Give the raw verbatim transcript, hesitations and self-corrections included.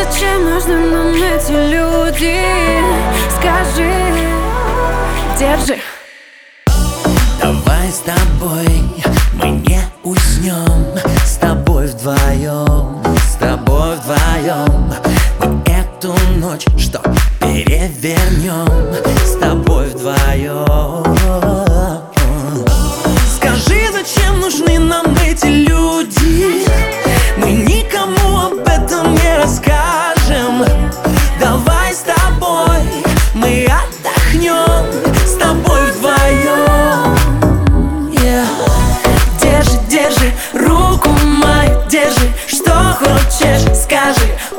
зачем нужны нам эти люди? Скажи, держи. Давай с тобой мы не уснем, с тобой вдвоем, с тобой вдвоем. Мы эту ночь что перевернем, с тобой вдвоем. Скажи, зачем нужны нам эти люди? Мы никому об этом не расскажем. Давай с тобой мы отдохнем, с тобой вдвоем. Yeah. Держи, держи руку мою, держи, что хочешь, скажи.